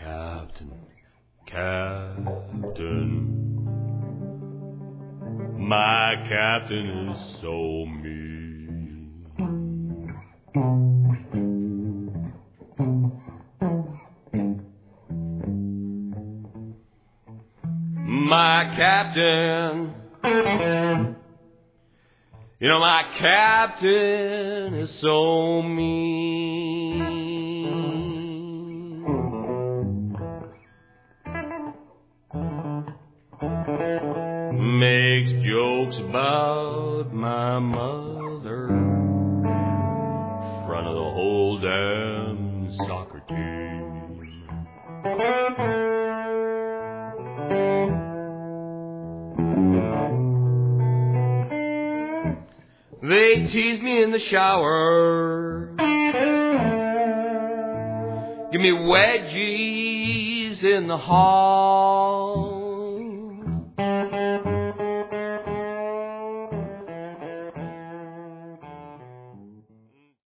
Captain, Captain, my captain is so mean. My captain, you know my captain is so mean. Makes jokes about my mother in front of the whole damn soccer team. They tease me in the shower, give me wedgies in the hall.